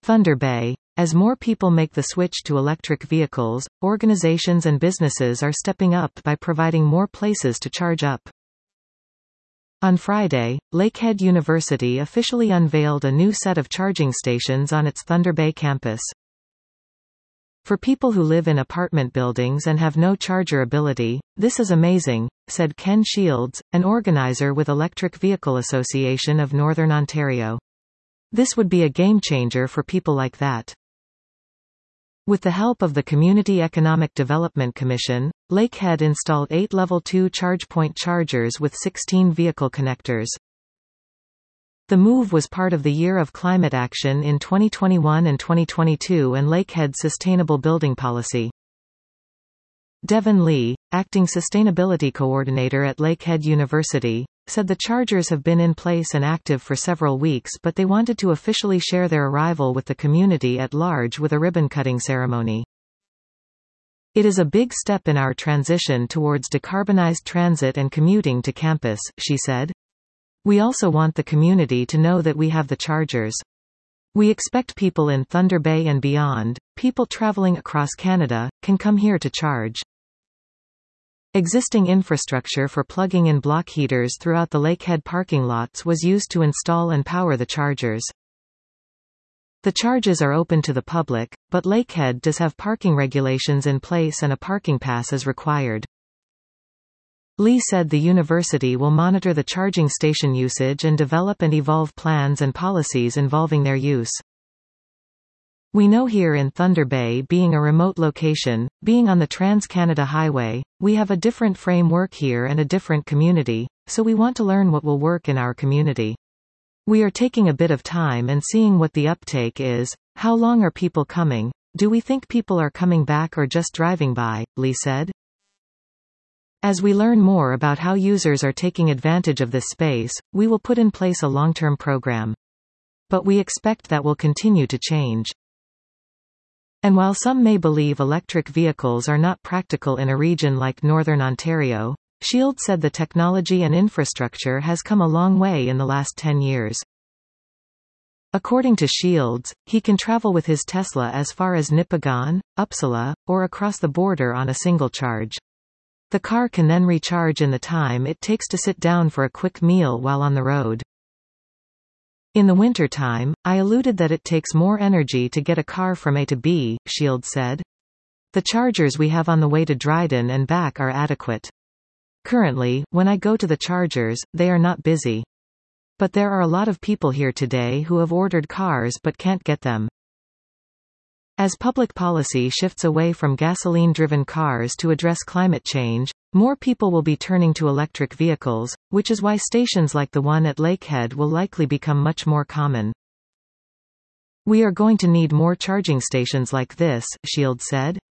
Thunder Bay. As more people make the switch to electric vehicles, organizations and businesses are stepping up by providing more places to charge up. On Friday, Lakehead University officially unveiled a new set of charging stations on its Thunder Bay campus. For people who live in apartment buildings and have no charger ability, this is amazing, said Ken Shields, an organizer with Electric Vehicle Association of Northern Ontario. This would be a game changer for people like that. With the help of the Community Economic Development Commission, Lakehead installed 8 Level 2 ChargePoint chargers with 16 vehicle connectors. The move was part of the Year of Climate Action in 2021 and 2022 and Lakehead's sustainable building policy. Devin Lee, acting sustainability coordinator at Lakehead University, said the chargers have been in place and active for several weeks, but they wanted to officially share their arrival with the community at large with a ribbon-cutting ceremony. It is a big step in our transition towards decarbonized transit and commuting to campus, she said. We also want the community to know that we have the chargers. We expect people in Thunder Bay and beyond, people traveling across Canada, can come here to charge. Existing infrastructure for plugging in block heaters throughout the Lakehead parking lots was used to install and power the chargers. The charges are open to the public, but Lakehead does have parking regulations in place and a parking pass is required. Lee said the university will monitor the charging station usage and develop and evolve plans and policies involving their use. We know here in Thunder Bay, being a remote location, being on the Trans-Canada Highway, we have a different framework here and a different community, so we want to learn what will work in our community. We are taking a bit of time and seeing what the uptake is. How long are people coming? Do we think people are coming back or just driving by? Lee said. As we learn more about how users are taking advantage of this space, we will put in place a long-term program. But we expect that will continue to change. And while some may believe electric vehicles are not practical in a region like Northern Ontario, Shields said the technology and infrastructure has come a long way in the last 10 years. According to Shields, he can travel with his Tesla as far as Nipigon, Uppsala, or across the border on a single charge. The car can then recharge in the time it takes to sit down for a quick meal while on the road. In the winter time, I alluded that it takes more energy to get a car from A to B, Shields said. The chargers we have on the way to Dryden and back are adequate. Currently, when I go to the chargers, they are not busy. But there are a lot of people here today who have ordered cars but can't get them. As public policy shifts away from gasoline-driven cars to address climate change, more people will be turning to electric vehicles, which is why stations like the one at Lakehead will likely become much more common. We are going to need more charging stations like this, Shields said.